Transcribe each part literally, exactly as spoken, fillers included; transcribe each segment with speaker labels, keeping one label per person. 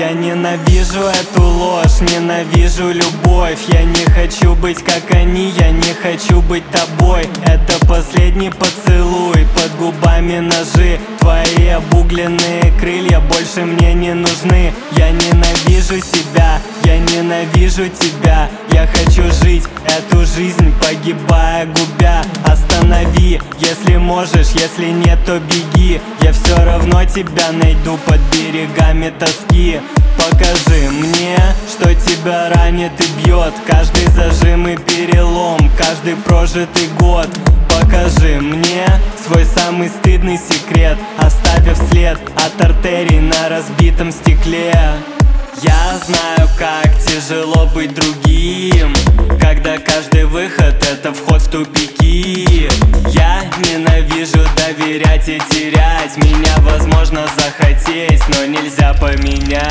Speaker 1: Я ненавижу эту ложь, ненавижу любовь. Я не хочу быть как они, я не хочу быть тобой. Это последний поцелуй, под губами ножи. Твои обугленные крылья больше мне не нужны. Я ненавижу себя, я ненавижу тебя. Я хочу жить эту жизнь, погибая, губя. Останови, если можешь, если нет, то беги. Я все равно тебя найду под берегами тоски. Покажи мне, что тебя ранит и бьет каждый зажим и перелом, каждый прожитый год. Покажи мне свой самый стыдный секрет, оставив след от артерий на разбитом стекле. Я знаю, как тяжело быть другим, когда каждый выход — это вход в тупики. Я ненавижу доверять и терять. Меня возможно захотеть, но нельзя поменять.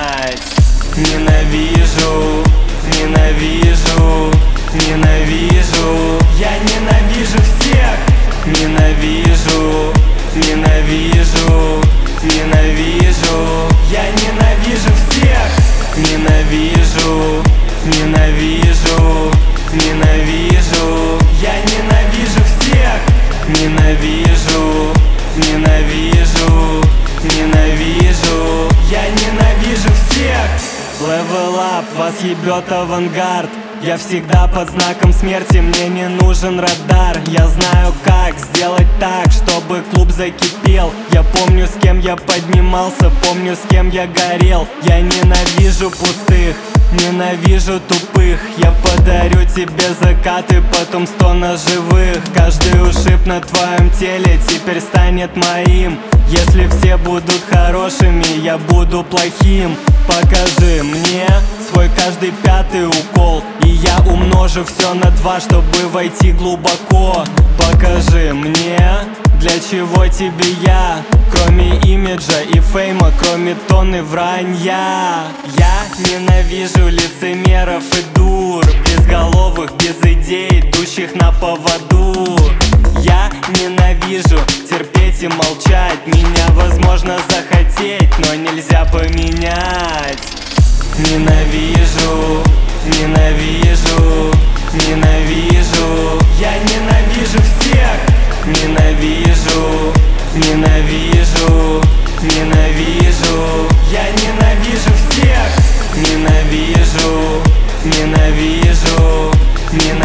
Speaker 1: Ненавижу, ненавижу, ненавижу. Я ненавижу всех. Ненавижу, ненавижу, ненавижу. Я ненавижу всех. Ненавижу, ненавижу, ненавижу. Я ненавижу всех. Ненавижу, ненавижу, ненавижу. Я ненавижу всех. Level up, вас ебет авангард. Я всегда под знаком смерти, мне не нужен радар. Я знаю, как сделать так, чтобы клуб закипел. Я помню, с кем я поднимался, помню, с кем я горел. Я ненавижу пустых, ненавижу тупых. Я подарю тебе закаты, потом стона живых. Каждый ушиб на твоем теле теперь станет моим. Если все будут хорошими, я буду плохим. Покажи мне свой каждый пятый укол, и я умножу все на два, чтобы войти глубоко. Покажи мне, для чего тебе я, кроме имиджа и фейма, кроме тонны вранья. Я ненавижу лицемеров и дур, безголовых, без идей, идущих на поводу. Я ненавижу терпеть и молчать. Меня возможно захотеть, но нельзя поменять. Ненавижу, ненавижу, ненавижу. Я ненавижу всех. Ненавижу, ненавижу, ненавижу. Я ненавижу всех. Ненавижу, ненавижу, ненавижу.